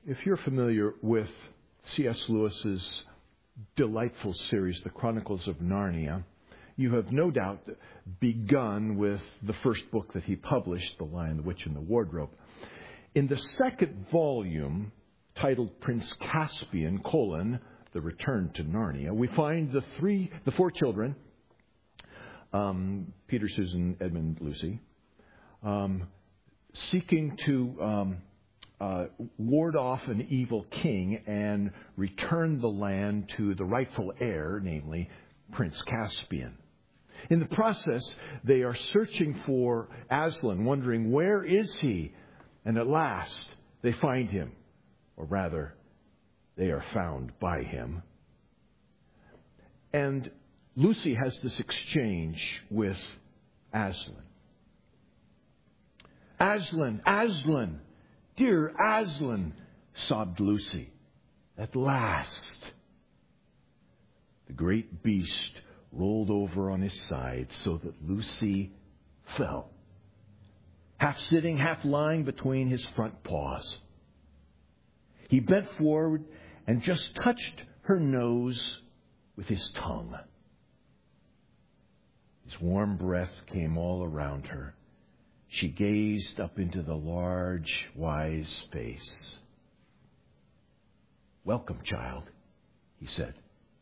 If you're familiar with C.S. Lewis's delightful series, The Chronicles of Narnia, you have no doubt begun with the first book that he published, The Lion, the Witch, and the Wardrobe. In the second volume, titled Prince Caspian, The Return to Narnia, we find the four children, Peter, Susan, Edmund, Lucy, seeking to ward off an evil king and return the land to the rightful heir, namely Prince Caspian. In the process, they are searching for Aslan, wondering, where is he? And at last, they find him. Or rather, they are found by him. And Lucy has this exchange with Aslan. Aslan, Aslan! Dear Aslan, sobbed Lucy. At last. The great beast rolled over on his side so that Lucy fell, half sitting, half lying between his front paws. He bent forward and just touched her nose with his tongue. His warm breath came all around her. She gazed up into the large, wise face. Welcome, child, he said.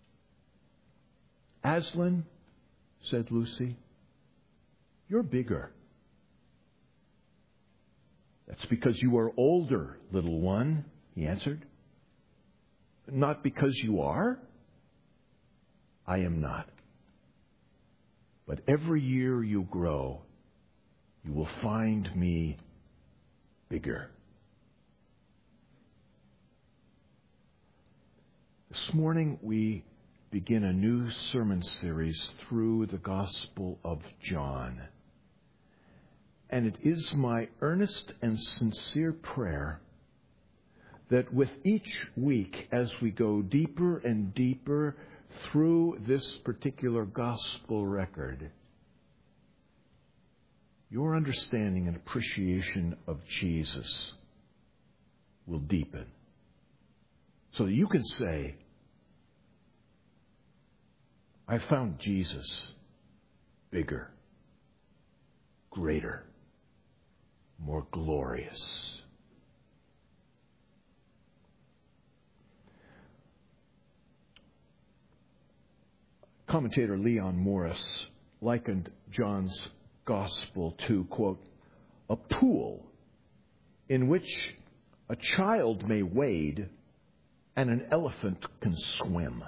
Aslan, said Lucy, you're bigger. That's because you are older, little one, he answered. Not because you are. I am not. But every year you grow, you will find me bigger. This morning we begin a new sermon series through the Gospel of John. And it is my earnest and sincere prayer that with each week, as we go deeper and deeper through this particular gospel record, your understanding and appreciation of Jesus will deepen. So that you can say, I found Jesus bigger, greater, more glorious. Commentator Leon Morris likened John's Gospel to, quote, a pool in which a child may wade and an elephant can swim.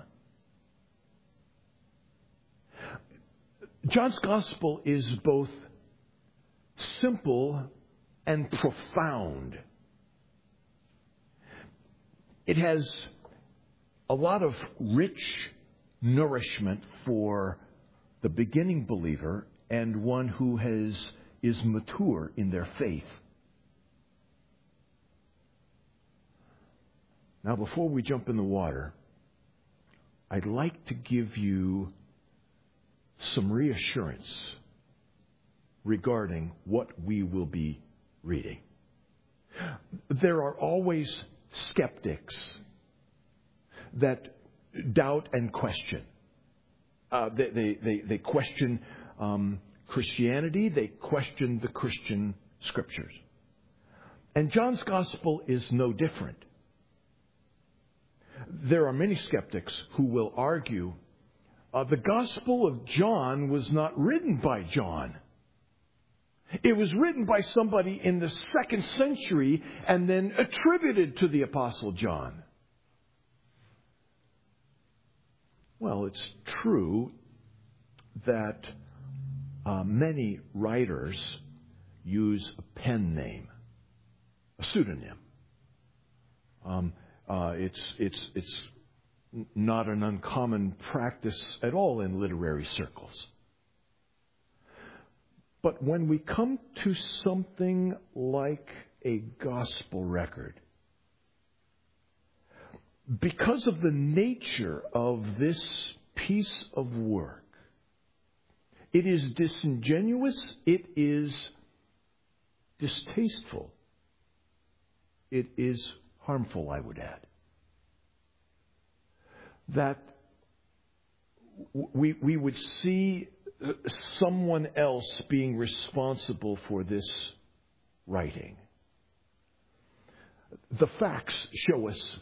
John's Gospel is both simple and profound. It has a lot of rich nourishment for the beginning believer and one who is mature in their faith. Now, before we jump in the water, I'd like to give you some reassurance regarding what we will be reading. There are always skeptics that doubt and question. They question Christianity. They question the Christian scriptures. And John's Gospel is no different. There are many skeptics who will argue the Gospel of John was not written by John. It was written by somebody in the 2nd century and then attributed to the Apostle John. Well, it's true that many writers use a pen name, a pseudonym. It's not an uncommon practice at all in literary circles. But when we come to something like a gospel record, because of the nature of this piece of work, it is disingenuous, it is distasteful, it is harmful, I would add. That we would see someone else being responsible for this writing. The facts show us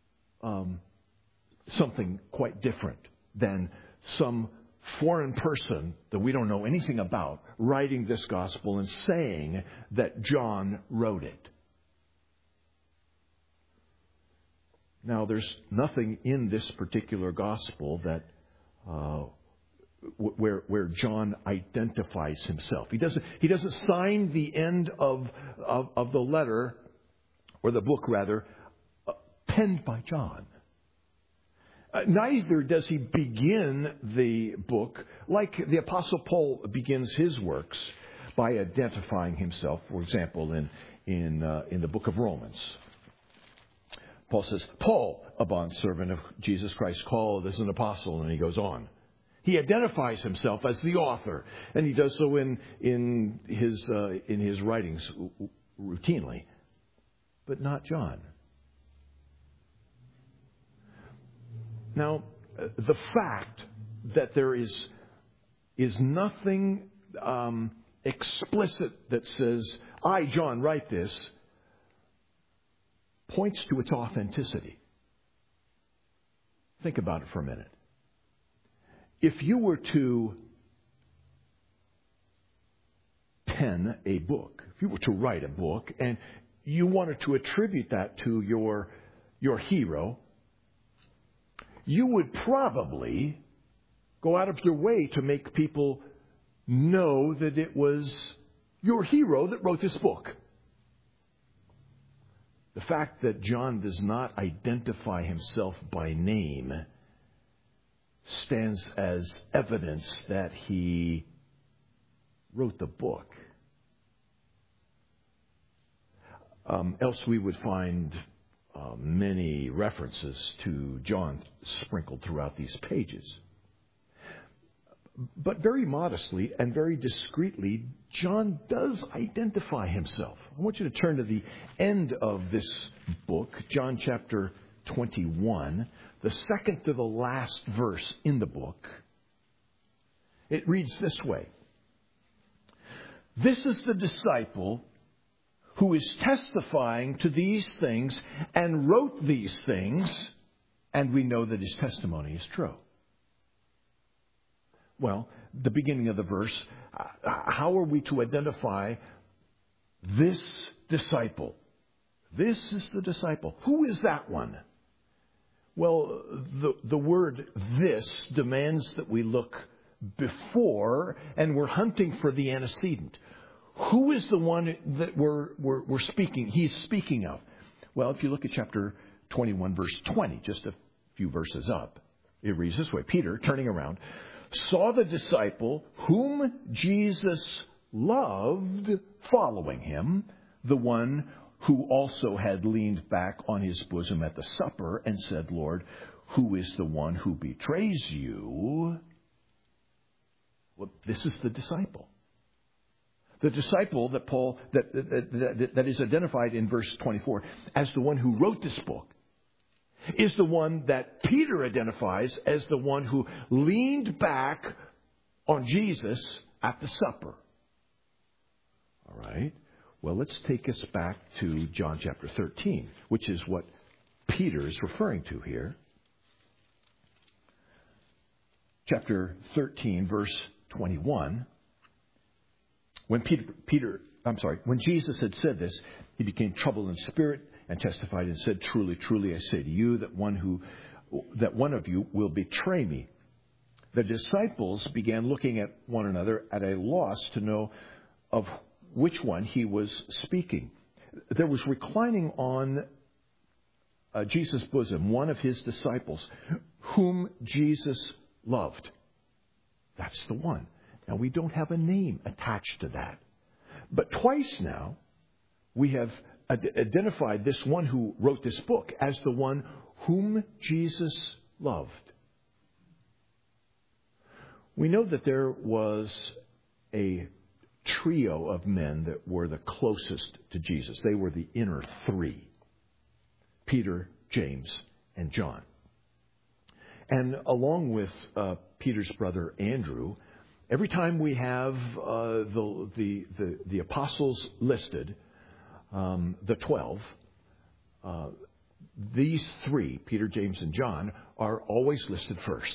something quite different than some foreign person that we don't know anything about writing this gospel and saying that John wrote it. Now, there's nothing in this particular gospel that where John identifies himself. He doesn't sign the end of the letter, or the book rather, penned by John. Neither does he begin the book like the Apostle Paul begins his works by identifying himself. For example, in the book of Romans, Paul says, "Paul, a bondservant of Jesus Christ, called as an apostle," and he goes on. He identifies himself as the author, and he does so in his writings routinely, but not John. Now, the fact that there is nothing explicit that says, "I, John, write this," points to its authenticity. Think about it for a minute. If you were to pen a book, if you were to write a book, and you wanted to attribute that to your hero, you would probably go out of your way to make people know that it was your hero that wrote this book. The fact that John does not identify himself by name stands as evidence that he wrote the book. Else we would find many references to John sprinkled throughout these pages. But very modestly and very discreetly, John does identify himself. I want you to turn to the end of this book, John chapter 21, the second to the last verse in the book. It reads this way: "This is the disciple who is testifying to these things and wrote these things, and we know that his testimony is true." Well, the beginning of the verse, how are we to identify this disciple? This is the disciple. Who is that one? Well, the word "this" demands that we look before, and we're hunting for the antecedent. Who is the one that we're speaking? He's speaking of. Well, if you look at chapter 21, verse 20, just a few verses up, it reads this way: "Peter, turning around, saw the disciple whom Jesus loved following him, the one who also had leaned back on his bosom at the supper, and said, 'Lord, who is the one who betrays you?'" Well, this is the disciple. The disciple that Paul that is identified in verse 24 as the one who wrote this book is the one that Peter identifies as the one who leaned back on Jesus at the supper. All right. Well, let's take us back to John chapter 13, which is what Peter is referring to here. Chapter 13, verse 21. When when Jesus had said this, he became troubled in spirit and testified and said, "Truly, truly, I say to you that one of you will betray me." The disciples began looking at one another at a loss to know of which one he was speaking. There was reclining on Jesus' bosom one of his disciples, whom Jesus loved. That's the one. Now, we don't have a name attached to that. But twice now, we have identified this one who wrote this book as the one whom Jesus loved. We know that there was a trio of men that were the closest to Jesus. They were the inner three. Peter, James, and John. And along with Peter's brother Andrew, every time we have the apostles listed, the 12, these three, Peter, James, and John, are always listed first.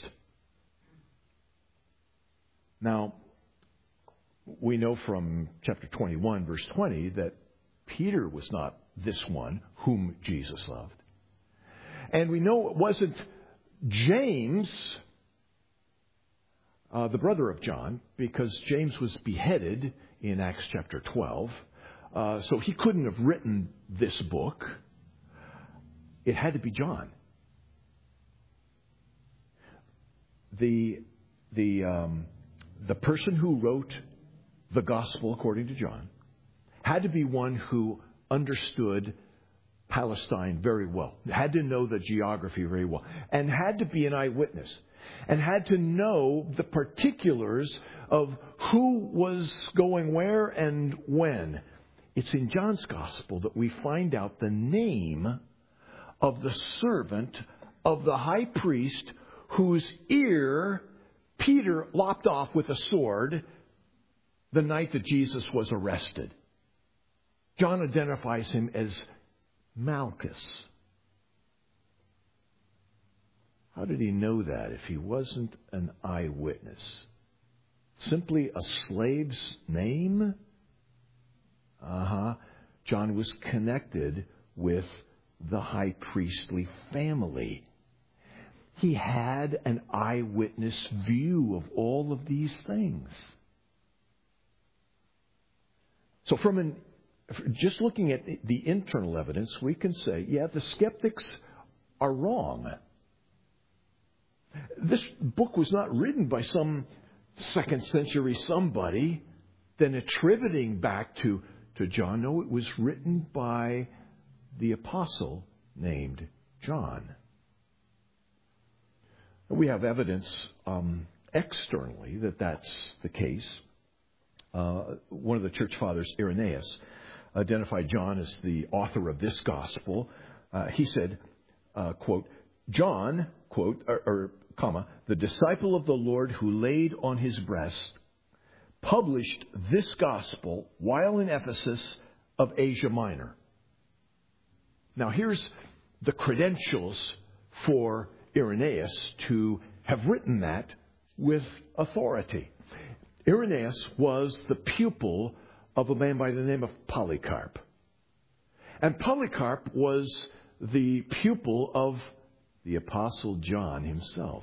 Now, we know from chapter 21, verse 20, that Peter was not this one whom Jesus loved. And we know it wasn't James, the brother of John, because James was beheaded in Acts chapter 12. So he couldn't have written this book. It had to be John. The person who wrote the gospel according to John had to be one who understood Palestine very well, had to know the geography very well, and had to be an eyewitness, and had to know the particulars of who was going where and when. It's in John's gospel that we find out the name of the servant of the high priest whose ear Peter lopped off with a sword the night that Jesus was arrested. John identifies him as Malchus. How did he know that if he wasn't an eyewitness? Simply a slave's name? John was connected with the high priestly family. He had an eyewitness view of all of these things. So just looking at the internal evidence, we can say, yeah, the skeptics are wrong. This book was not written by some second century somebody, then attributing back to John. No, it was written by the apostle named John. We have evidence externally that that's the case. One of the church fathers, Irenaeus, identified John as the author of this gospel. He said, quote, John, quote, comma, the disciple of the Lord who laid on his breast, published this gospel while in Ephesus of Asia Minor. Now here's the credentials for Irenaeus to have written that with authority. Irenaeus was the pupil of a man by the name of Polycarp. And Polycarp was the pupil of the Apostle John himself.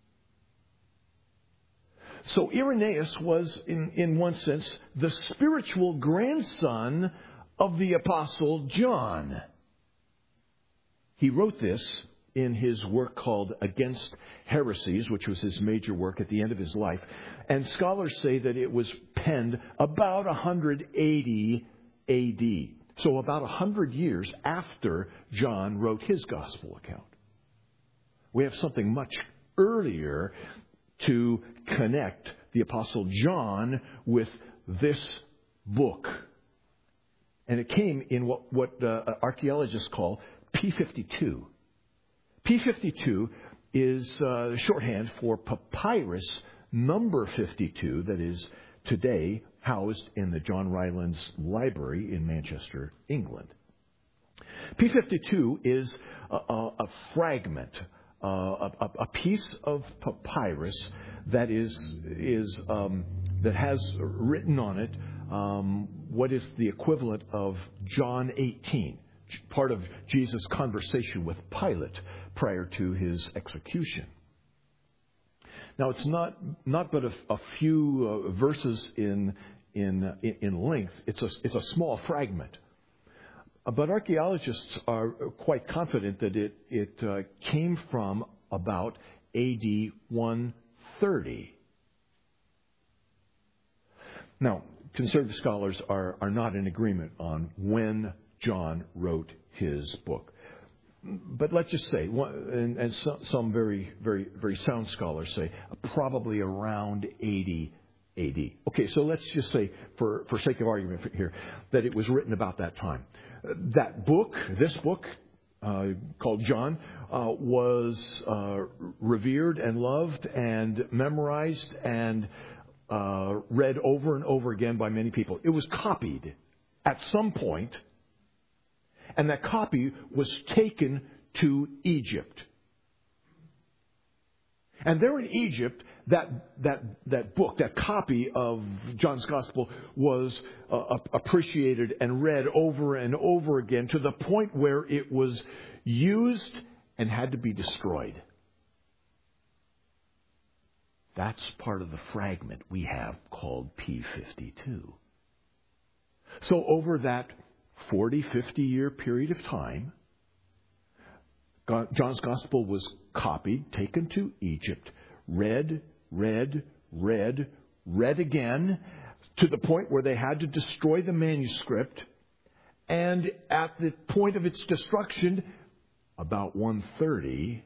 So Irenaeus was, in one sense, the spiritual grandson of the Apostle John. He wrote this in his work called Against Heresies, which was his major work at the end of his life. And scholars say that it was penned about 180 A.D., so about 100 years after John wrote his gospel account. We have something much earlier to connect the Apostle John with this book. And it came in what archaeologists call P52. P52 is shorthand for papyrus number 52 that is today housed in the John Rylands Library in Manchester, England. P52 is a fragment, a piece of papyrus that that has written on it what is the equivalent of John 18, part of Jesus' conversation with Pilate prior to his execution. Now, it's not but a few verses in length. It's a small fragment. But archaeologists are quite confident that it came from about A.D. 130. Now, conservative scholars are not in agreement on when John wrote his book. But let's just say, and some very, very, very sound scholars say, probably around 80 A.D. Okay, so let's just say, for sake of argument here, that it was written about that time. That book, this book, called John, was revered and loved and memorized and read over and over again by many people. It was copied at some point, and that copy was taken to Egypt. And there in Egypt, that book, that copy of John's Gospel was appreciated and read over and over again to the point where it was used and had to be destroyed. That's part of the fragment we have called P52. So over that 40, 50-year period of time, John's Gospel was copied, taken to Egypt, read again, to the point where they had to destroy the manuscript. And at the point of its destruction, about 130,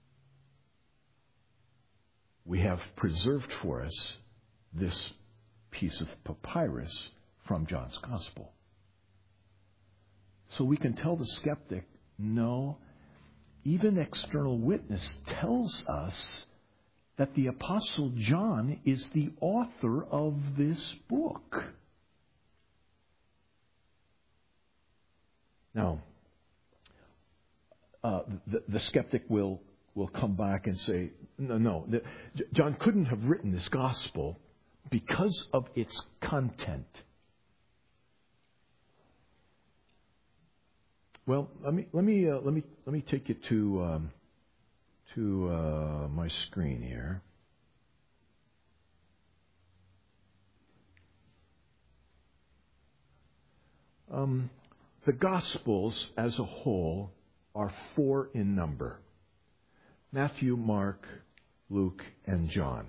we have preserved for us this piece of papyrus from John's Gospel. So we can tell the skeptic, no, even external witness tells us that the Apostle John is the author of this book. Now, the skeptic will come back and say, no, John couldn't have written this gospel because of its content. Well, let me take you to my screen here. The Gospels as a whole are 4 in number: Matthew, Mark, Luke, and John.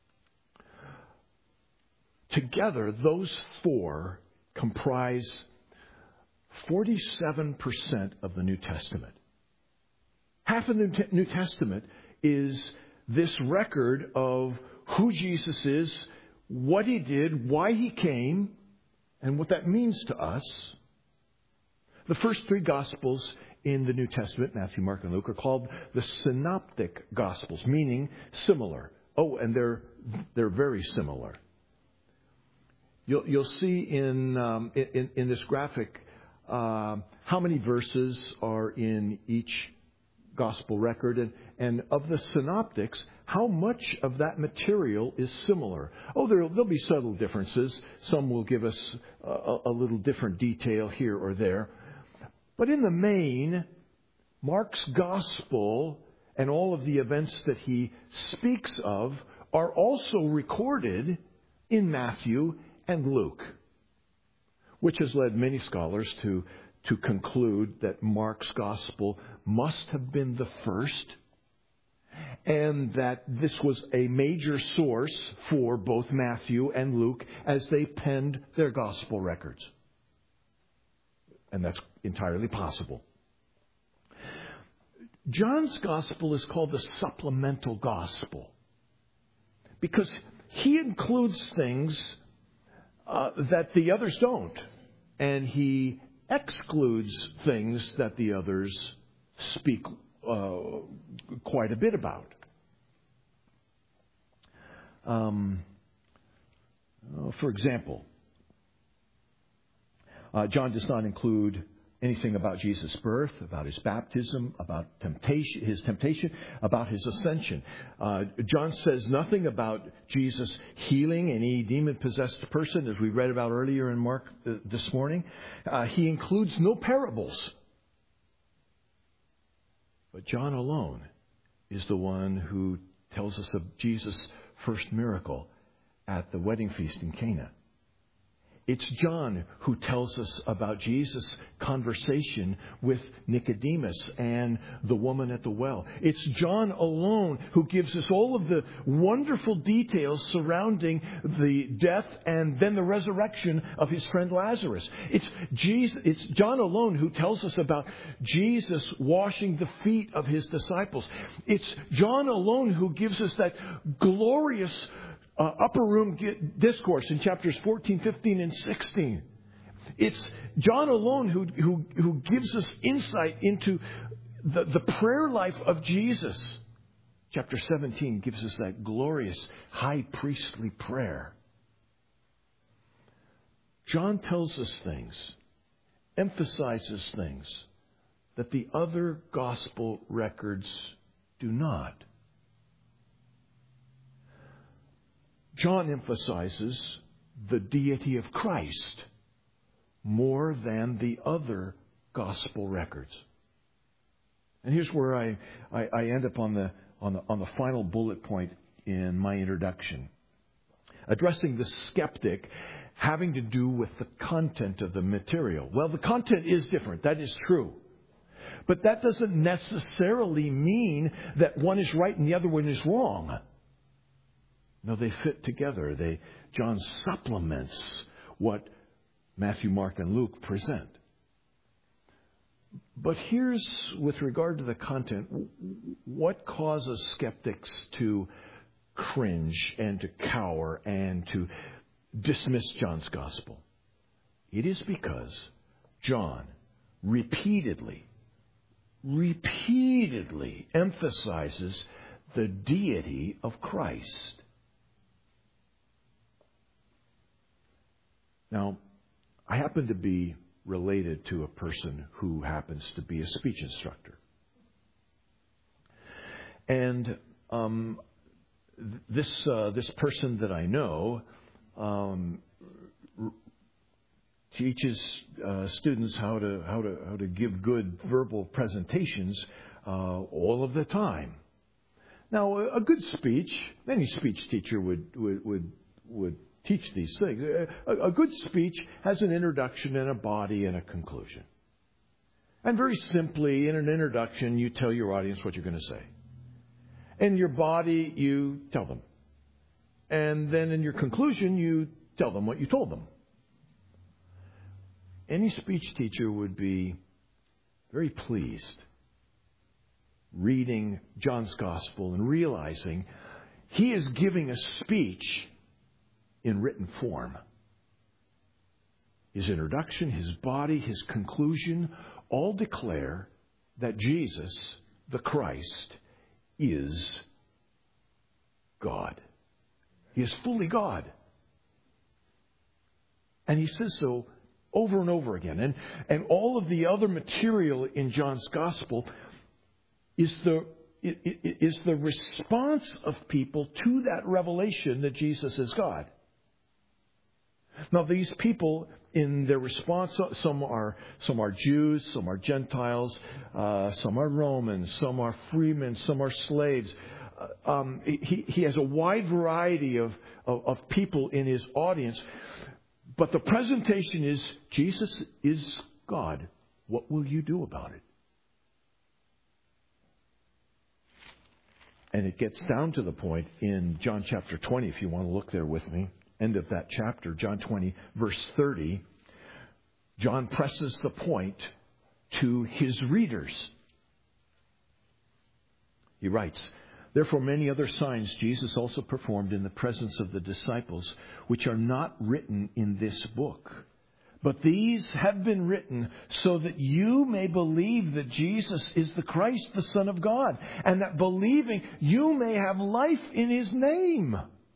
Together, those 4 comprise 47% of the New Testament. Half of the New Testament is this record of who Jesus is, what He did, why He came, and what that means to us. The first 3 Gospels in the New Testament, Matthew, Mark, and Luke, are called the Synoptic Gospels, meaning similar. Oh, and they're very similar. You'll see in this graphic how many verses are in each gospel record, and of the synoptics, how much of that material is similar. Oh, there'll be subtle differences. Some will give us a little different detail here or there. But in the main, Mark's gospel and all of the events that he speaks of are also recorded in Matthew and Luke, which has led many scholars to conclude that Mark's gospel must have been the first, and that this was a major source for both Matthew and Luke as they penned their gospel records. And that's entirely possible. John's gospel is called the supplemental gospel because he includes things that the others don't, and he excludes things that the others speak quite a bit about. For example, John does not include anything about Jesus' birth, about his baptism, about his temptation, about his ascension. John says nothing about Jesus healing any demon-possessed person, as we read about earlier in Mark this morning. He includes no parables. But John alone is the one who tells us of Jesus' first miracle at the wedding feast in Cana. It's John who tells us about Jesus' conversation with Nicodemus and the woman at the well. It's John alone who gives us all of the wonderful details surrounding the death and then the resurrection of his friend Lazarus. It's John alone who tells us about Jesus washing the feet of his disciples. It's John alone who gives us that glorious upper room discourse in chapters 14, 15, and 16. It's John alone who gives us insight into the prayer life of Jesus. Chapter 17 gives us that glorious high priestly prayer. John tells us things, emphasizes things that the other gospel records do not. John emphasizes the deity of Christ more than the other gospel records. And here's where I end up on the final bullet point in my introduction. Addressing the skeptic having to do with the content of the material. Well, the content is different. That is true. But that doesn't necessarily mean that one is right and the other one is wrong. No, they fit together. John supplements what Matthew, Mark, and Luke present. But here's, with regard to the content, what causes skeptics to cringe and to cower and to dismiss John's gospel? It is because John repeatedly emphasizes the deity of Christ. Now, I happen to be related to a person who happens to be a speech instructor. And this person that I know teaches students how to give good verbal presentations all of the time. Now, a good speech, any speech teacher would teach these things. A good speech has an introduction and a body and a conclusion. And very simply, in an introduction, you tell your audience what you're going to say. In your body, you tell them. And then in your conclusion, you tell them what you told them. Any speech teacher would be very pleased reading John's Gospel and realizing he is giving a speech in written form. His introduction, his body, his conclusion all declare that Jesus, the Christ, is God. He is fully God. And he says so over and over again. And all of the other material in John's Gospel is the response of people to that revelation that Jesus is God. Now, these people, in their response, some are Jews, some are Gentiles, some are Romans, some are freemen, some are slaves. He has a wide variety of people in his audience. But the presentation is, Jesus is God. What will you do about it? And it gets down to the point in John chapter 20, if you want to look there with me. End of that chapter, John 20, verse 30. John presses the point to his readers. He writes, "Therefore many other signs Jesus also performed in the presence of the disciples, which are not written in this book. But these have been written so that you may believe that Jesus is the Christ, the Son of God, and that believing you may have life in his name."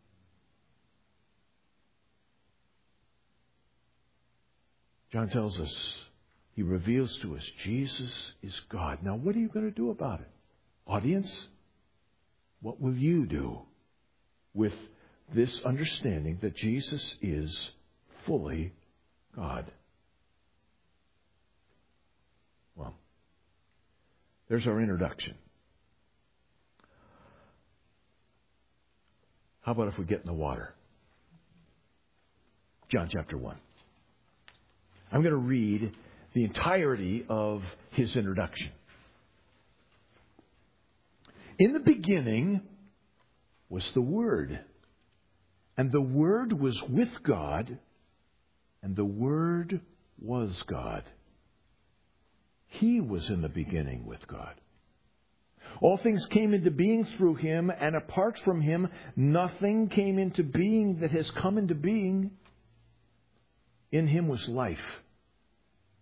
John tells us, he reveals to us, Jesus is God. Now, what are you going to do about it? Audience, what will you do with this understanding that Jesus is fully God? Well, there's our introduction. How about if we get in the water? John chapter 1. I'm going to read the entirety of his introduction. In the beginning was the Word, and the Word was with God, and the Word was God. He was in the beginning with God. All things came into being through him, and apart from him, nothing came into being that has come into being. In him was life,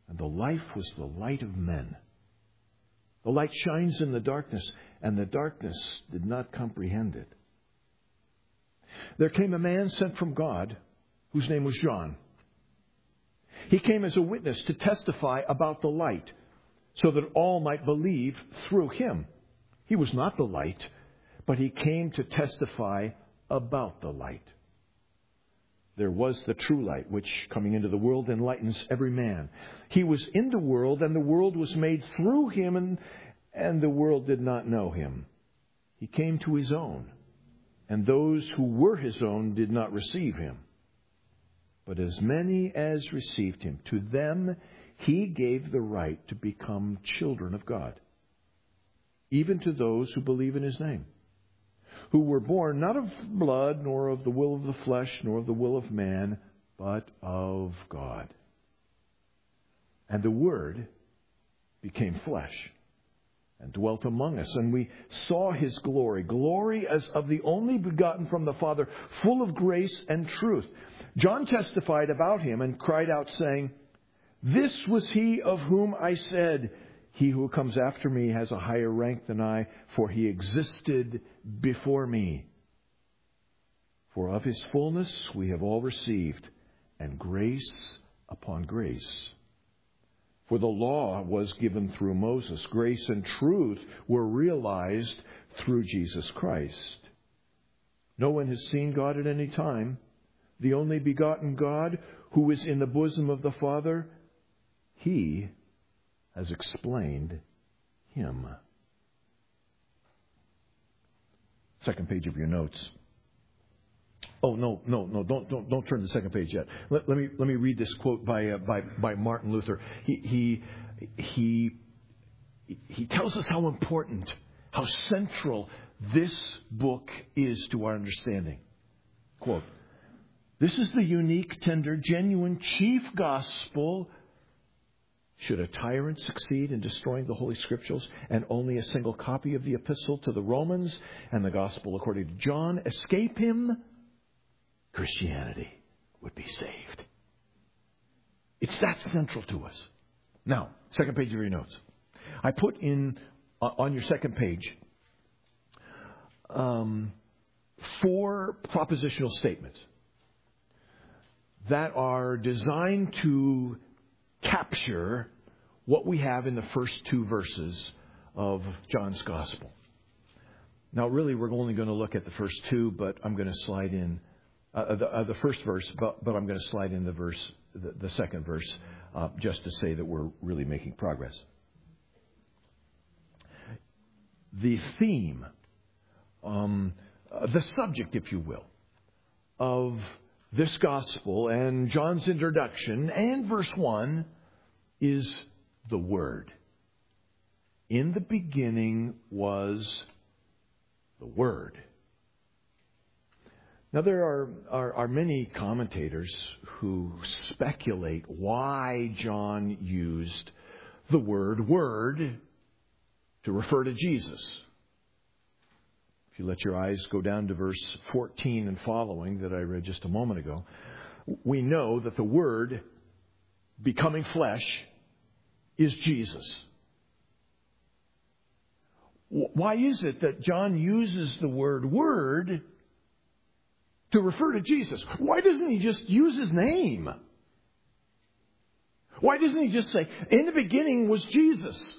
and the life was the light of men. The light shines in the darkness, and the darkness did not comprehend it. There came a man sent from God, whose name was John. He came as a witness to testify about the light, so that all might believe through him. He was not the light, but he came to testify about the light. There was the true light, which, coming into the world, enlightens every man. He was in the world, and the world was made through him, and the world did not know him. He came to his own, and those who were his own did not receive him. But as many as received him, to them he gave the right to become children of God, even to those who believe in his name, who were born not of blood, nor of the will of the flesh, nor of the will of man, but of God. And the Word became flesh and dwelt among us, and we saw his glory, glory as of the only begotten from the Father, full of grace and truth. John testified about him and cried out, saying, "This was he of whom I said, 'He who comes after me has a higher rank than I, for he existed before me.' For of his fullness we have all received, and grace upon grace. For the law was given through Moses. Grace and truth were realized through Jesus Christ. No one has seen God at any time. The only begotten God, who is in the bosom of the Father, he has explained him." Second page of your notes. Oh, no, don't turn to the second page yet. Let me read this quote by Martin Luther. He tells us how important, how central this book is to our understanding. Quote, "This is the unique, tender, genuine, chief gospel. Should a tyrant succeed in destroying the Holy Scriptures and only a single copy of the epistle to the Romans and the gospel according to John escape him, Christianity would be saved." It's that central to us. Now, second page of your notes. I put in, on your second page, 4 propositional statements that are designed to capture what we have in the first 2 verses of John's Gospel. Now, really, we're only going to look at the first 2, but I'm going to slide in the first verse, but I'm going to slide in the second verse, just to say that we're really making progress. The theme, the subject, if you will, of this gospel and John's introduction and verse 1 is the Word. In the beginning was the Word. Now, there are many commentators who speculate why John used the word "word" to refer to Jesus. If you let your eyes go down to verse 14 and following that I read just a moment ago, we know that the Word becoming flesh is Jesus. Why is it that John uses the word "word" to refer to Jesus? Why doesn't he just use his name? Why doesn't he just say, "In the beginning was Jesus"?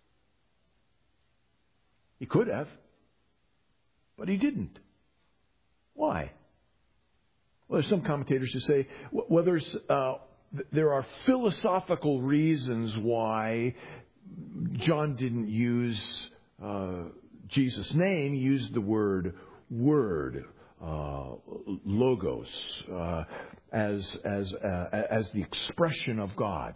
He could have, but he didn't. Why? Well, there's some commentators who say, well, there are philosophical reasons why John didn't use Jesus' name. He used the word "word," logos, as the expression of God.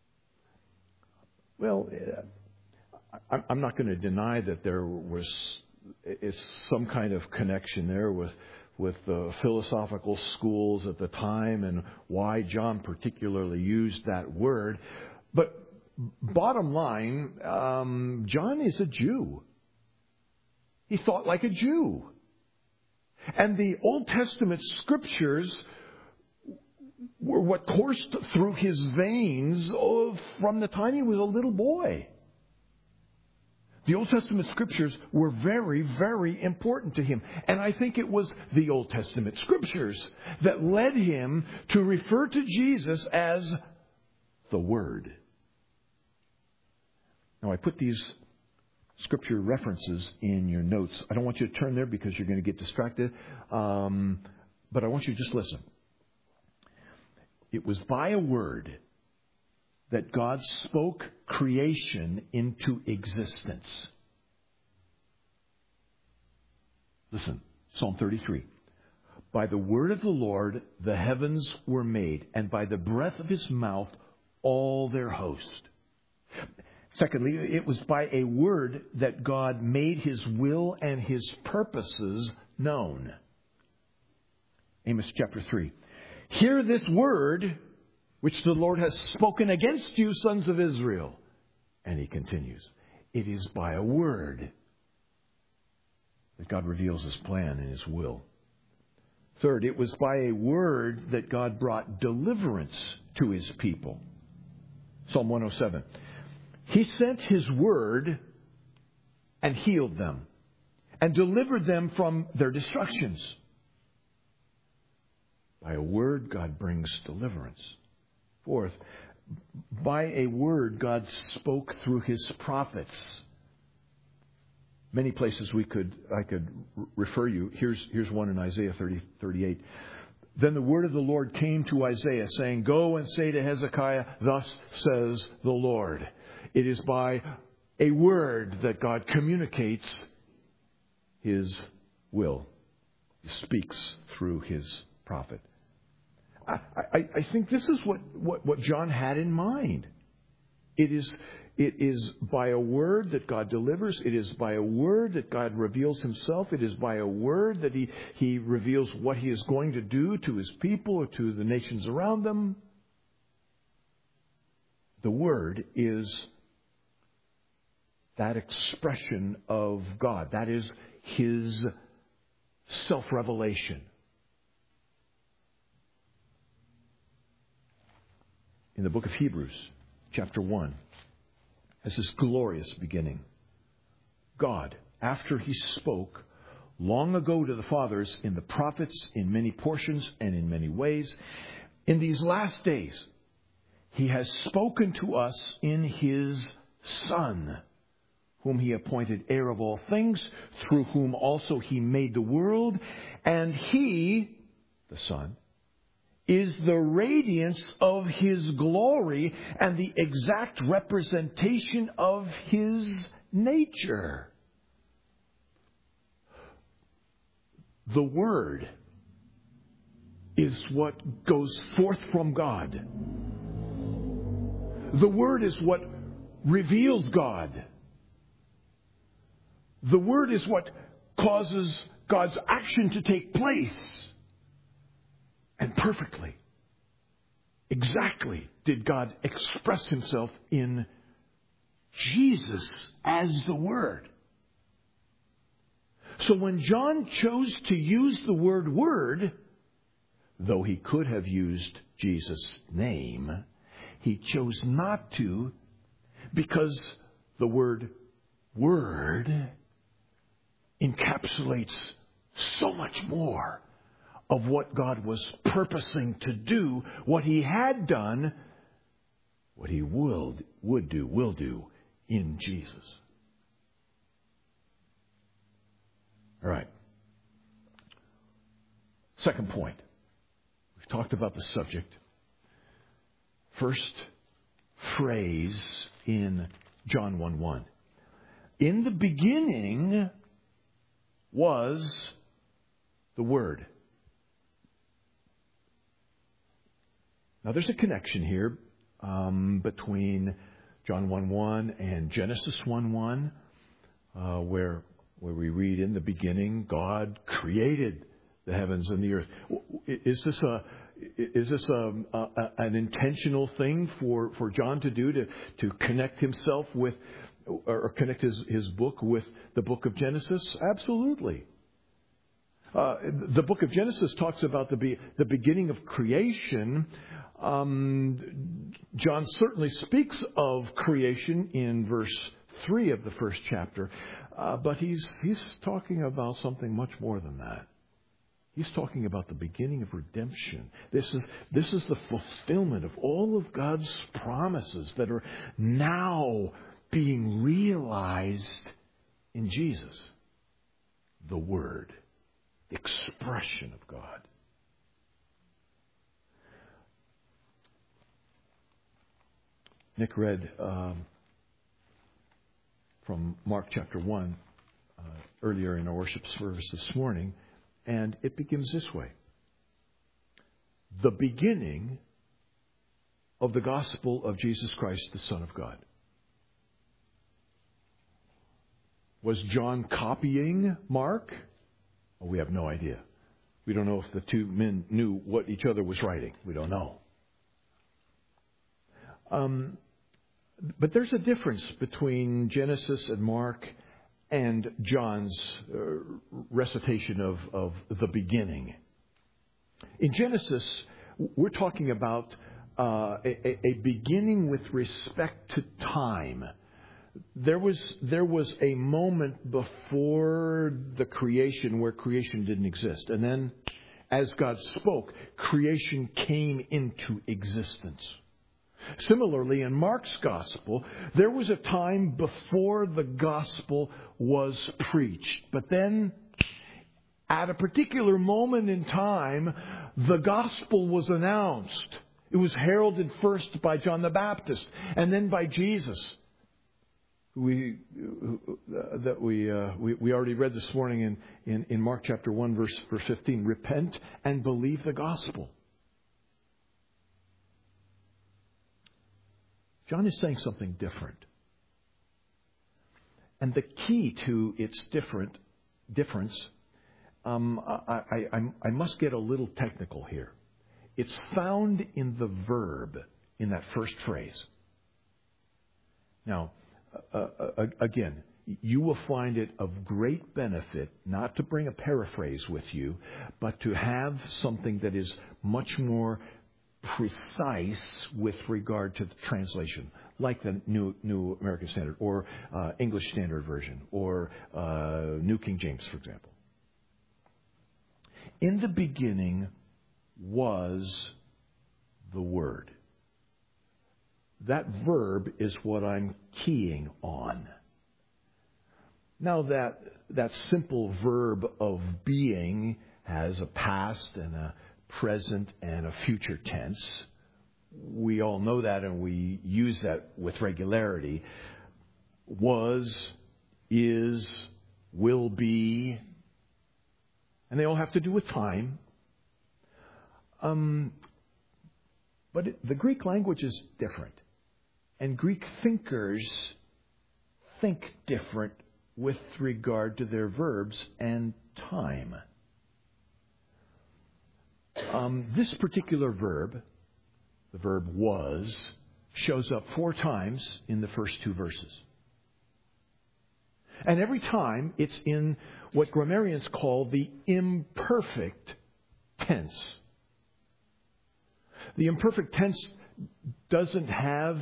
Well, I'm not going to deny that there is some kind of connection there with the philosophical schools at the time and why John particularly used that word. But bottom line, John is a Jew. He thought like a Jew. And the Old Testament scriptures were what coursed through his veins from the time he was a little boy. The Old Testament Scriptures were very, very important to him. And I think it was the Old Testament Scriptures that led him to refer to Jesus as the Word. Now, I put these Scripture references in your notes. I don't want you to turn there because you're going to get distracted. But I want you to just listen. It was by a word that God spoke creation into existence. Listen, Psalm 33. By the word of the Lord the heavens were made, and by the breath of his mouth all their host. Secondly, it was by a word that God made his will and his purposes known. Amos chapter 3. Hear this word which the Lord has spoken against you, sons of Israel. And he continues. It is by a word that God reveals his plan and his will. Third, it was by a word that God brought deliverance to his people. Psalm 107. He sent his word and healed them and delivered them from their destructions. By a word, God brings deliverance. Fourth, by a word, God spoke through his prophets. Many places I could refer you. Here's one in Isaiah 38. Then the word of the Lord came to Isaiah, saying, Go and say to Hezekiah, Thus says the Lord. It is by a word that God communicates his will. He speaks through his prophet. I think this is what John had in mind. It is by a word that God delivers. It is by a word that God reveals himself. It is by a word that he reveals what he is going to do to his people or to the nations around them. The word is that expression of God. That is his self-revelation. In the book of Hebrews, chapter 1, has this glorious beginning. God, after he spoke long ago to the fathers in the prophets, in many portions and in many ways, in these last days, he has spoken to us in his Son, whom he appointed heir of all things, through whom also he made the world. And he, the Son, is the radiance of his glory and the exact representation of his nature. The Word is what goes forth from God. The Word is what reveals God. The Word is what causes God's action to take place. And perfectly, exactly, did God express himself in Jesus as the Word. So when John chose to use the word word, though he could have used Jesus' name, he chose not to because the word word encapsulates so much more of what God was purposing to do, what he had done, what he will do in Jesus. All right. Second point. We've talked about the subject. First phrase in John 1:1. In the beginning was the Word. Now, there's a connection here between John 1:1 and Genesis 1:1, where we read, in the beginning, God created the heavens and the earth. Is this an intentional thing for John to do, to connect himself with, or connect his book with the book of Genesis? Absolutely. The book of Genesis talks about the beginning of creation. John certainly speaks of creation in verse 3 of the first chapter, but he's talking about something much more than that. He's talking about the beginning of redemption. This is the fulfillment of all of God's promises that are now being realized in Jesus, the Word, the expression of God. Nick read from Mark chapter 1 earlier in our worship service this morning. And it begins this way. The beginning of the gospel of Jesus Christ, the Son of God. Was John copying Mark? Well, we have no idea. We don't know if the two men knew what each other was writing. We don't know. But there's a difference between Genesis and Mark and John's recitation of the beginning. In Genesis, we're talking about a beginning with respect to time. There was a moment before the creation where creation didn't exist. And then, as God spoke, creation came into existence. Similarly, in Mark's gospel, there was a time before the gospel was preached. But then, at a particular moment in time, the gospel was announced. It was heralded first by John the Baptist and then by Jesus. We already read this morning in Mark chapter 1, verse 15. Repent and believe the gospel. John is saying something different. And the key to its difference, I must get a little technical here. It's found in the verb in that first phrase. Now, again, you will find it of great benefit not to bring a paraphrase with you, but to have something that is much more precise with regard to the translation, like the New American Standard or English Standard Version or New King James, for example. In the beginning was the Word. That verb is what I'm keying on. Now that simple verb of being has a past and a present and a future tense. We all know that and we use that with regularity. Was, is, will be. And they all have to do with time. But the Greek language is different. And Greek thinkers think different with regard to their verbs and time. This particular verb, the verb was, shows up 4 times in the first 2 verses. And every time it's in what grammarians call the imperfect tense. The imperfect tense doesn't have,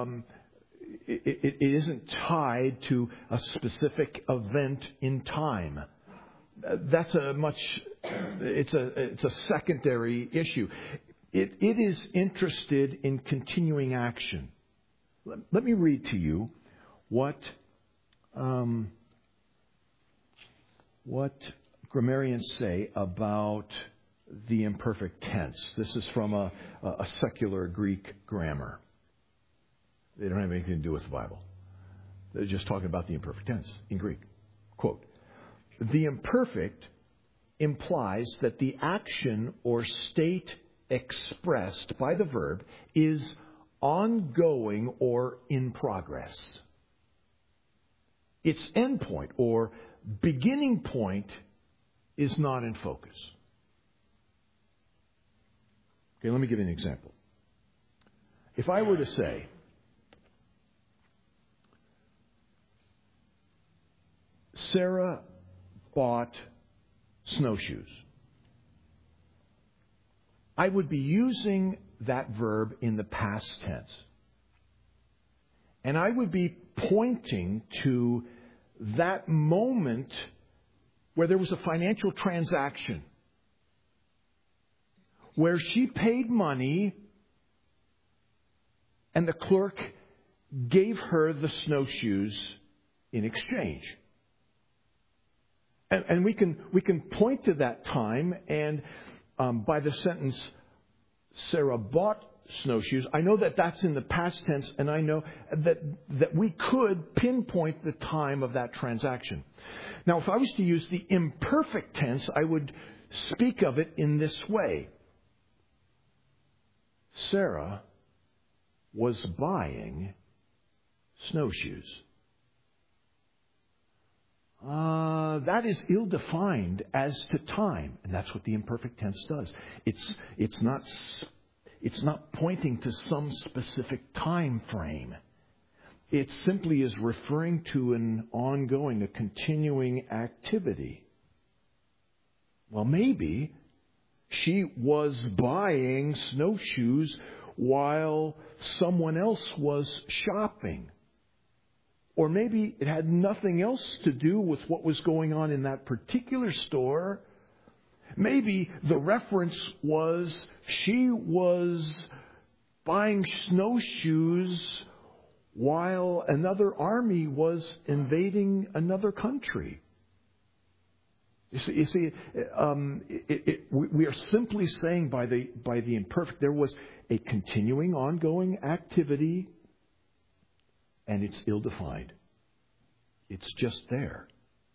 it isn't tied to a specific event in time. That's it's a secondary issue. It is interested in continuing action. Let me read to you what grammarians say about the imperfect tense. This is from a secular Greek grammar. They don't have anything to do with the Bible. They're just talking about the imperfect tense in Greek. Quote, the imperfect implies that the action or state expressed by the verb is ongoing or in progress. Its end point or beginning point is not in focus. Okay, let me give you an example. If I were to say, Sarah bought snowshoes. I would be using that verb in the past tense. And I would be pointing to that moment where there was a financial transaction, where she paid money and the clerk gave her the snowshoes in exchange. And we can point to that time, and by the sentence, Sarah bought snowshoes, I know that that's in the past tense, and I know that we could pinpoint the time of that transaction. Now, if I was to use the imperfect tense, I would speak of it in this way. Sarah was buying snowshoes. That is ill-defined as to time, and that's what the imperfect tense does. It's not pointing to some specific time frame. It simply is referring to an ongoing, a continuing activity. Well, maybe she was buying snowshoes while someone else was shopping. Or maybe it had nothing else to do with what was going on in that particular store. Maybe the reference was she was buying snowshoes while another army was invading another country. You see, we are simply saying by the imperfect, there was a continuing, ongoing activity, and it's ill-defined. It's just there.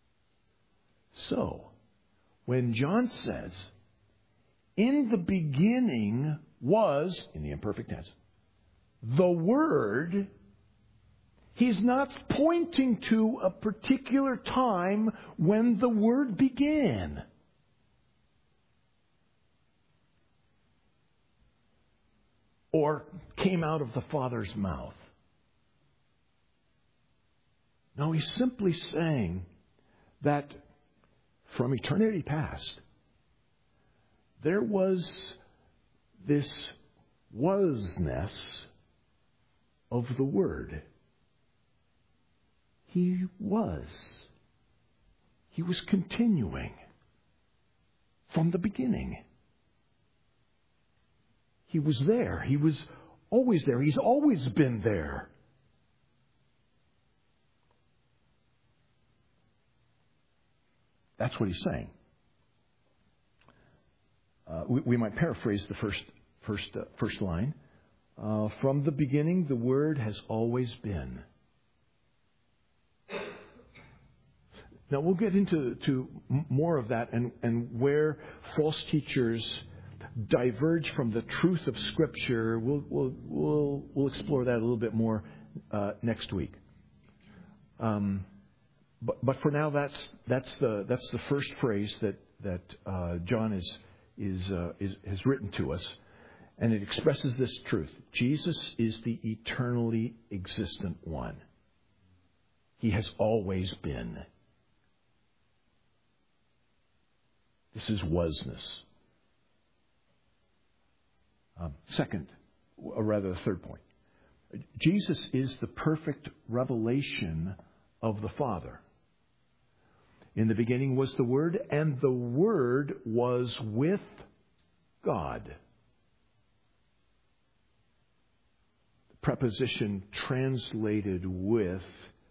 So, when John says, in the beginning was, in the imperfect tense, the Word, he's not pointing to a particular time when the Word began. Or came out of the Father's mouth. No, he's simply saying that from eternity past, there was this wasness of the Word. He was. He was continuing from the beginning. He was there. He was always there. He's always been there. That's what he's saying. We might paraphrase the first line. From the beginning, the Word has always been. Now we'll get into more of that and where false teachers diverge from the truth of Scripture. We'll explore that a little bit more next week. But for now, that's the first phrase that John has written to us, and it expresses this truth: Jesus is the eternally existent one. He has always been. This is wasness. The third point. Jesus is the perfect revelation of the Father. In the beginning was the Word, and the Word was with God. The preposition translated with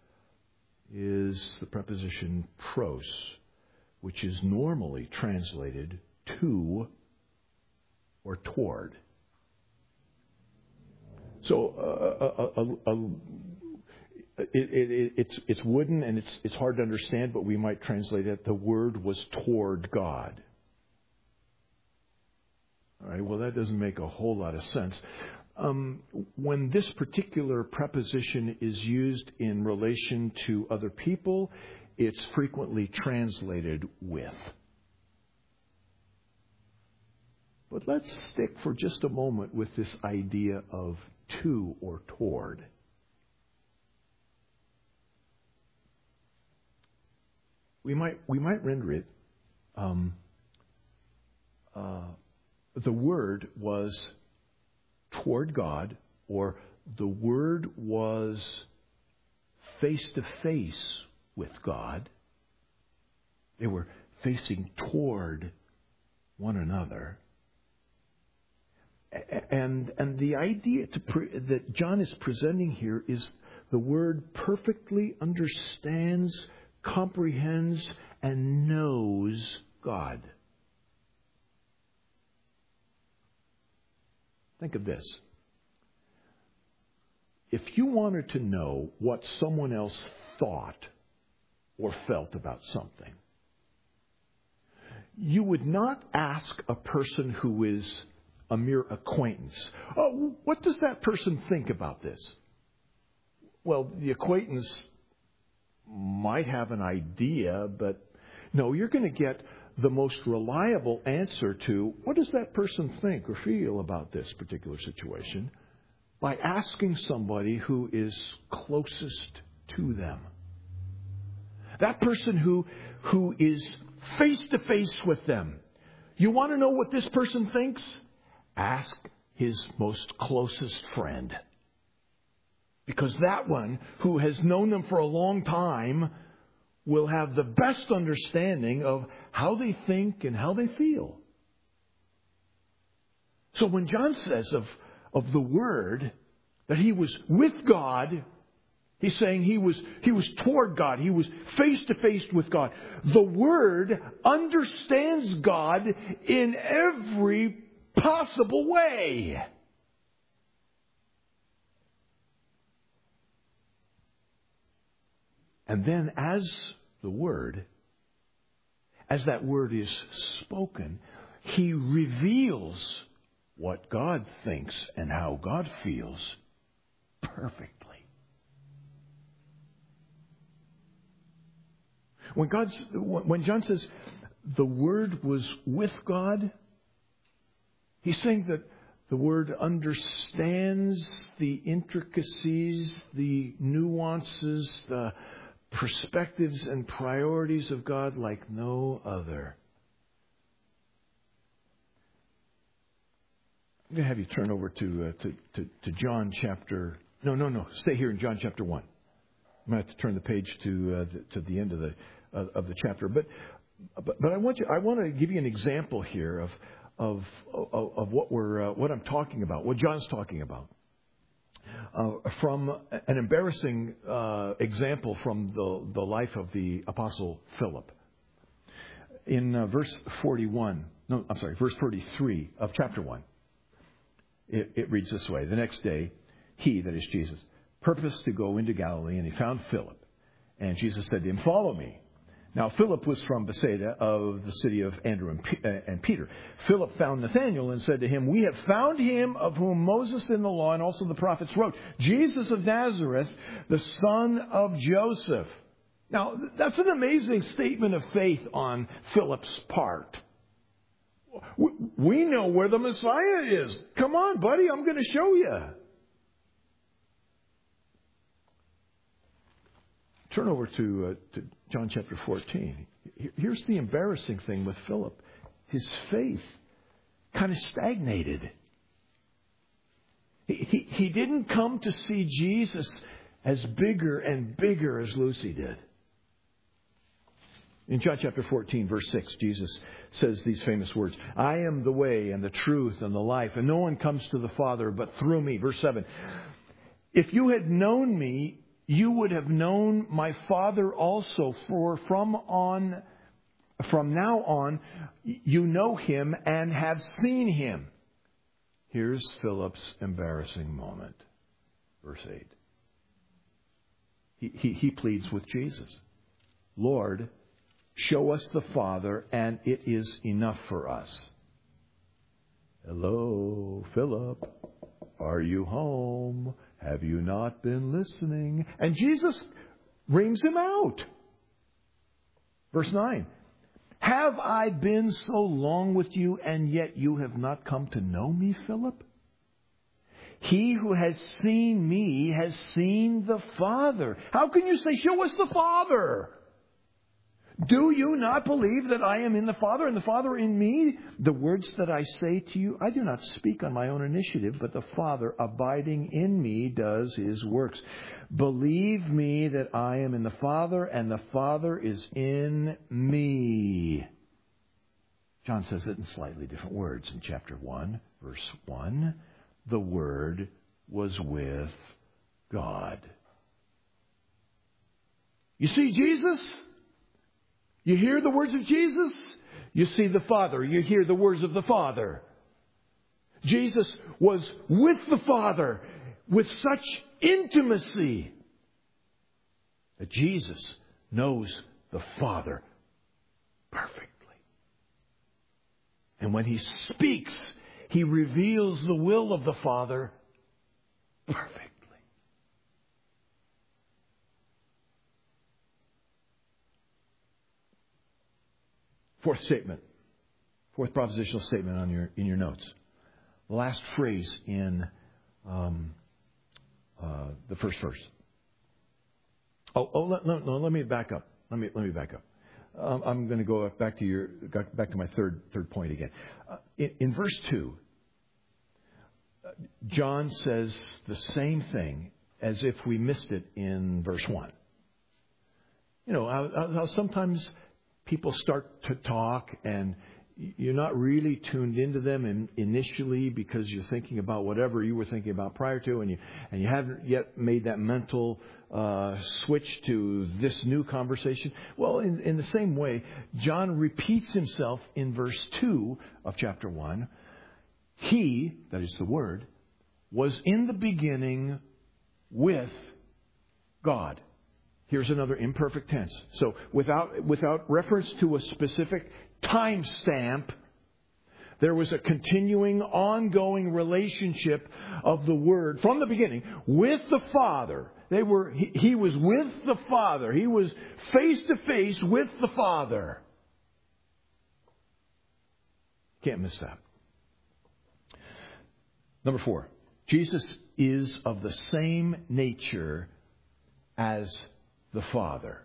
is the preposition pros, which is normally translated to or toward. So it's wooden and it's hard to understand, but we might translate it, the Word was toward God. All right, well, that doesn't make a whole lot of sense. When this particular preposition is used in relation to other people, it's frequently translated with. But let's stick for just a moment with this idea of to or toward. We might render it the Word was toward God, or the Word was face to face with God. They were facing toward one another. And the idea that John is presenting here is the Word perfectly understands, comprehends, and knows God. Think of this. If you wanted to know what someone else thought or felt about something, you would not ask a person who is a mere acquaintance, "Oh, what does that person think about this?" Well, the acquaintance might have an idea, but no, you're going to get the most reliable answer to what does that person think or feel about this particular situation by asking somebody who is closest to them. That person who is face to face with them. You want to know what this person thinks? Ask his most closest friend. Because that one who has known them for a long time will have the best understanding of how they think and how they feel. So when John says of the Word that he was with God, he's saying he was toward God. He was face to face with God. The Word understands God in every possible way. And then as that Word is spoken, he reveals what God thinks and how God feels perfectly. When John says the Word was with God, he's saying that the Word understands the intricacies, the nuances, the perspectives and priorities of God like no other. I'm going to have you turn over to John chapter... No. Stay here in John chapter 1. I'm going to have to turn the page to the end of the chapter. But I want to give you an example here of what I'm talking about, what John's talking about. From an embarrassing example from the life of the Apostle Philip. In verse 33 of chapter 1, it reads this way. The next day, he, that is Jesus, purposed to go into Galilee, and he found Philip. And Jesus said to him, "Follow me." Now, Philip was from Bethsaida, of the city of Andrew and Peter. Philip found Nathanael and said to him, "We have found him of whom Moses in the law and also the prophets wrote, Jesus of Nazareth, the son of Joseph." Now, that's an amazing statement of faith on Philip's part. We know where the Messiah is. Come on, buddy, I'm going to show you. Turn over to John chapter 14. Here's the embarrassing thing with Philip. His faith kind of stagnated. He didn't come to see Jesus as bigger and bigger as Lucy did. In John chapter 14, verse 6, Jesus says these famous words, "I am the way and the truth and the life, and no one comes to the Father but through me." Verse 7, "If you had known me, you would have known my Father also, for from now on, you know him and have seen him." Here's Philip's embarrassing moment. Verse 8. He pleads with Jesus. "Lord, show us the Father, and it is enough for us." "Hello, Philip. Are you home? Have you not been listening?" And Jesus rings him out. Verse 9. "Have I been so long with you, and yet you have not come to know me, Philip? He who has seen me has seen the Father. How can you say, 'Show us the Father'? Do you not believe that I am in the Father and the Father in me? The words that I say to you, I do not speak on my own initiative, but the Father abiding in me does His works. Believe me that I am in the Father and the Father is in me. John says it in slightly different words in chapter 1, verse 1. The Word was with God. You see Jesus? You hear the words of Jesus? You see the Father. You hear the words of the Father. Jesus was with the Father with such intimacy that Jesus knows the Father perfectly. And when He speaks, He reveals the will of the Father perfectly. Fourth statement. Fourth propositional statement in your notes. The last phrase in the first verse. Let me back up. Let me back up. I'm going to go back to my third point again. In verse 2, John says the same thing as if we missed it in verse 1. You know, how sometimes people start to talk and you're not really tuned into them initially because you're thinking about whatever you were thinking about prior to, and you haven't yet made that mental switch to this new conversation. Well, in the same way, John repeats himself in verse 2 of chapter 1. He, that is the Word, was in the beginning with God. Here's another imperfect tense. So without reference to a specific time stamp, there was a continuing, ongoing relationship of the Word from the beginning with the Father. He was with the Father. He was face to face with the Father. Can't miss that. Number 4. Jesus is of the same nature as the Father.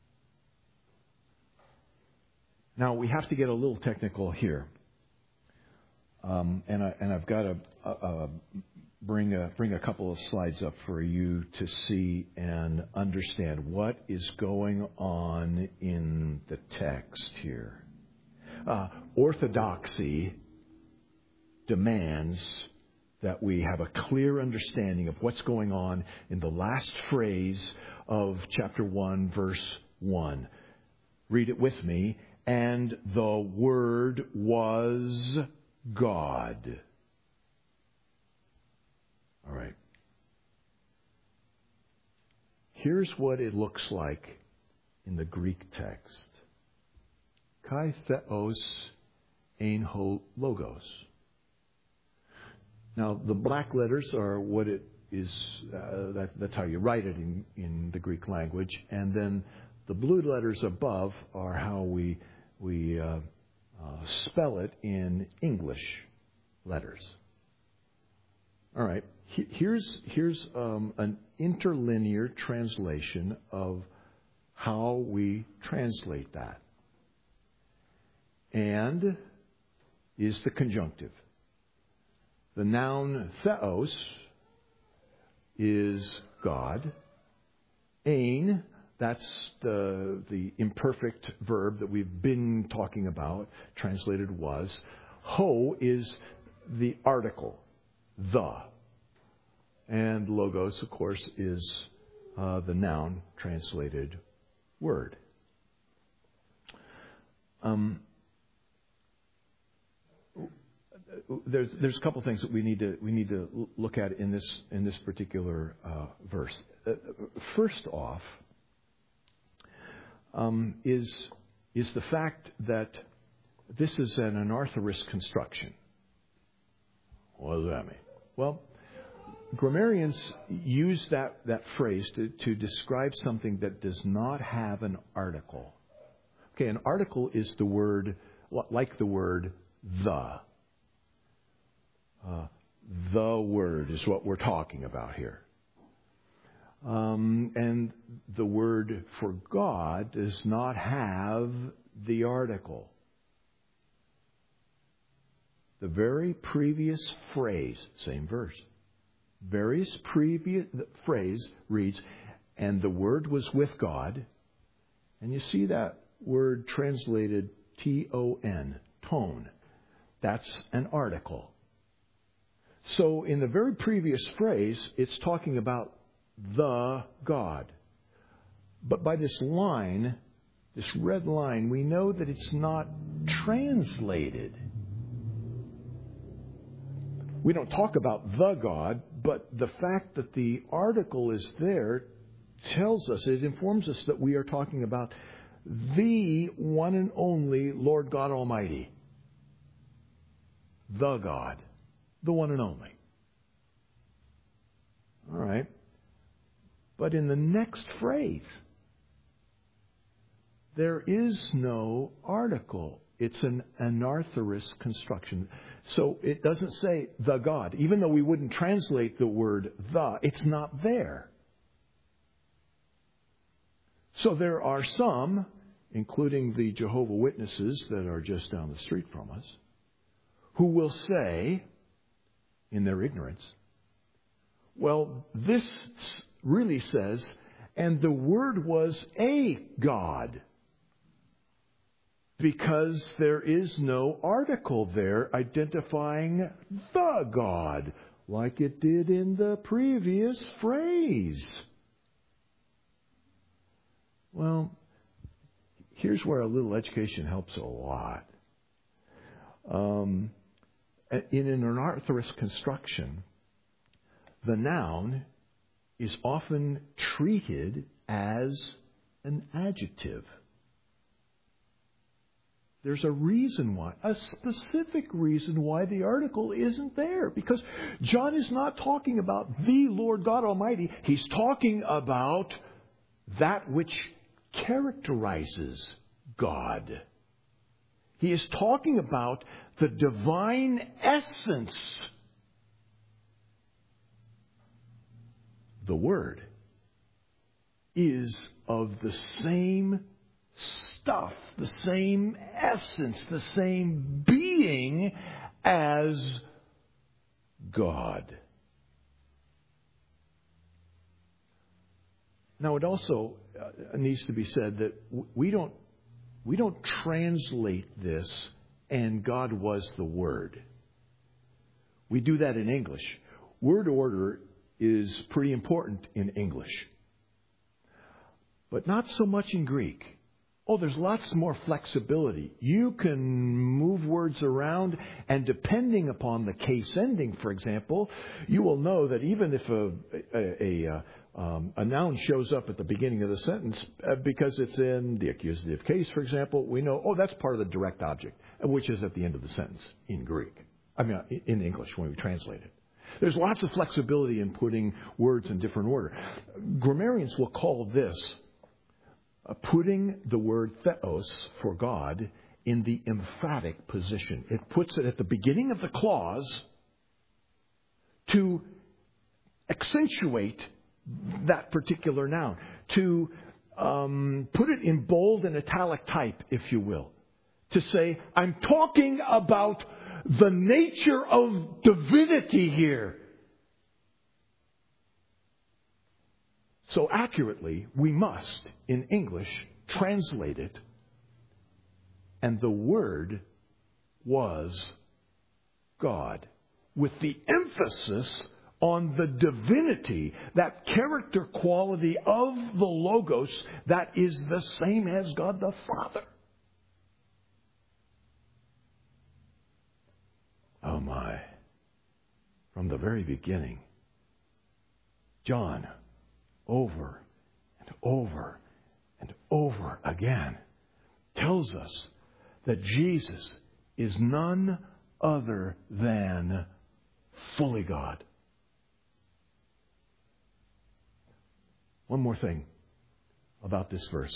Now we have to get a little technical here, and I've got to bring a couple of slides up for you to see and understand what is going on in the text here. Orthodoxy demands that we have a clear understanding of what's going on in the last phrase of chapter 1, verse 1. Read it with me. And the Word was God. All right. Here's what it looks like in the Greek text. Kai theos ein ho logos. Now, the black letters are what it is. That's how you write it in the Greek language. And then the blue letters above are how we spell it in English letters. All right. Here's an interlinear translation of how we translate that. And is the conjunctive. The noun theos is God. Ein, that's the imperfect verb that we've been talking about, translated was. Ho is the article, the. And logos, of course, is the noun translated word. There's a couple things that we need to look at in this particular verse. First off, is the fact that this is an anarthrous construction. What does that mean? Well, grammarians use that phrase to describe something that does not have an article. Okay, an article is the word, like the word the. The Word is what we're talking about here. And the word for God does not have the article. The very previous phrase, same verse, previous phrase reads, and the Word was with God. And you see that word translated T-O-N, tone. That's an article. So in the very previous phrase, it's talking about the God. But by this line, this red line, we know that it's not translated. We don't talk about the God, but the fact that the article is there tells us, it informs us that we are talking about the one and only Lord God Almighty. The God. The one and only. All right. But in the next phrase, there is no article. It's an anarthrous construction. So it doesn't say the God. Even though we wouldn't translate the word the, it's not there. So there are some, including the Jehovah's Witnesses that are just down the street from us, who will say, in their ignorance, well, this really says, and the Word was a God. Because there is no article there identifying the God, like it did in the previous phrase. Well, here's where a little education helps a lot. In an anarthrous construction, the noun is often treated as an adjective. There's a reason why, a specific reason why the article isn't there. Because John is not talking about the Lord God Almighty. He's talking about that which characterizes God. He is talking about the divine essence. The Word is of the same stuff, the same essence, the same being as God. Now, it also needs to be said that we don't translate this, and God was the Word. We do that in English. Word order is pretty important in English, but not so much in Greek. Oh, there's lots more flexibility. You can move words around, and depending upon the case ending, for example, you will know that even if a noun shows up at the beginning of the sentence, because it's in the accusative case, for example, we know, oh, that's part of the direct object, which is at the end of the sentence in Greek. In English when we translate it. There's lots of flexibility in putting words in different order. Grammarians will call this putting the word theos for God in the emphatic position. It puts it at the beginning of the clause to accentuate that particular noun, to put it in bold and italic type, if you will, to say, I'm talking about the nature of divinity here. So accurately, we must, in English, translate it, and the Word was God, with the emphasis on the divinity, that character quality of the Logos that is the same as God the Father. Oh my. From the very beginning, John, over and over and over again, tells us that Jesus is none other than fully God. One more thing about this verse.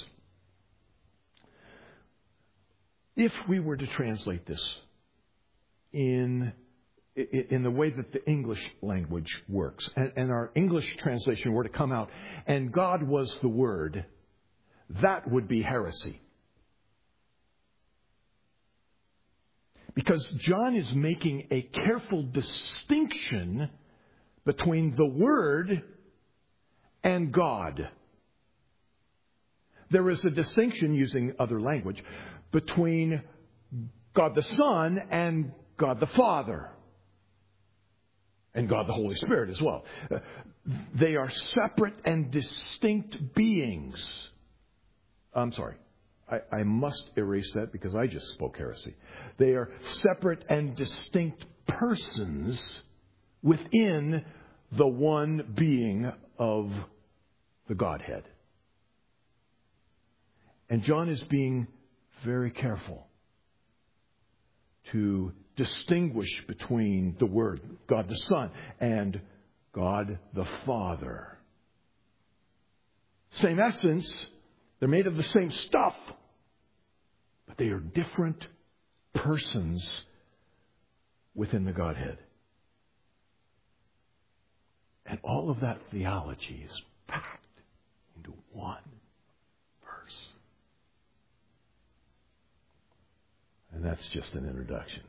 If we were to translate this in in the way that the English language works. And our English translation were to come out, and God was the Word, that would be heresy. Because John is making a careful distinction between the Word and God. There is a distinction, using other language, between God the Son and God the Father. And God the Holy Spirit as well. They are separate and distinct beings. I'm sorry. I must erase that because I just spoke heresy. They are separate and distinct persons within the one being of the Godhead. And John is being very careful to distinguish between the Word, God the Son, and God the Father. Same essence, they're made of the same stuff, but they are different persons within the Godhead. And all of that theology is packed into one verse. And that's just an introduction.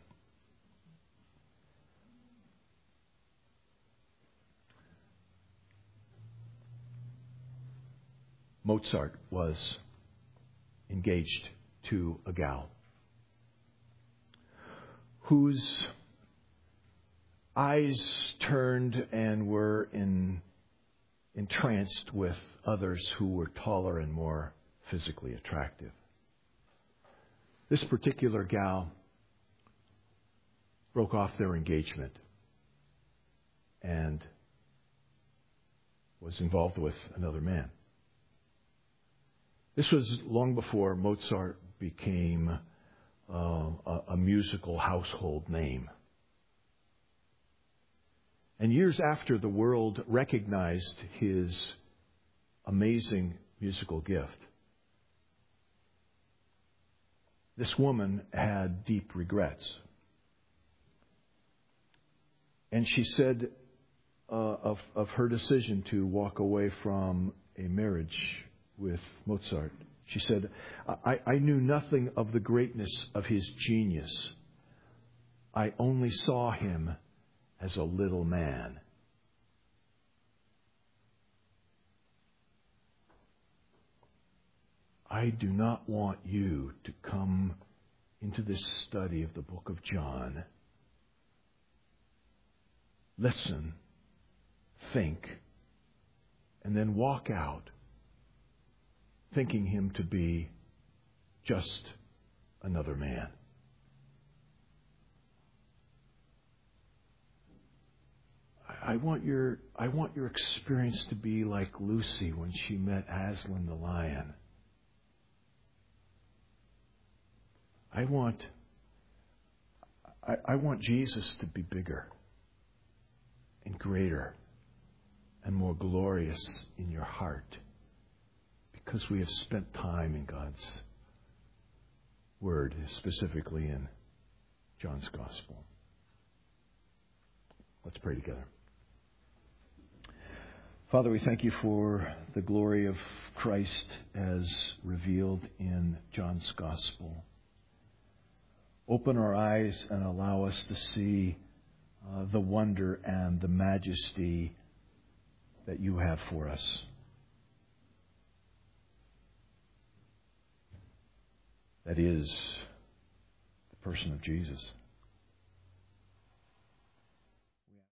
Mozart was engaged to a gal whose eyes turned and were entranced with others who were taller and more physically attractive. This particular gal broke off their engagement and was involved with another man. This was long before Mozart became a musical household name. And years after the world recognized his amazing musical gift, this woman had deep regrets. And she said of her decision to walk away from a marriage with Mozart, she said, I knew nothing of the greatness of his genius. I only saw him as a little man. I do not want you to come into this study of the book of John, listen, think, and then walk out thinking him to be just another man. I want your experience to be like Lucy when she met Aslan the lion. I want Jesus to be bigger and greater and more glorious in your heart, because we have spent time in God's Word, specifically in John's Gospel. Let's pray together. Father, we thank you for the glory of Christ as revealed in John's Gospel. Open our eyes and allow us to see the wonder and the majesty that you have for us. That is the person of Jesus.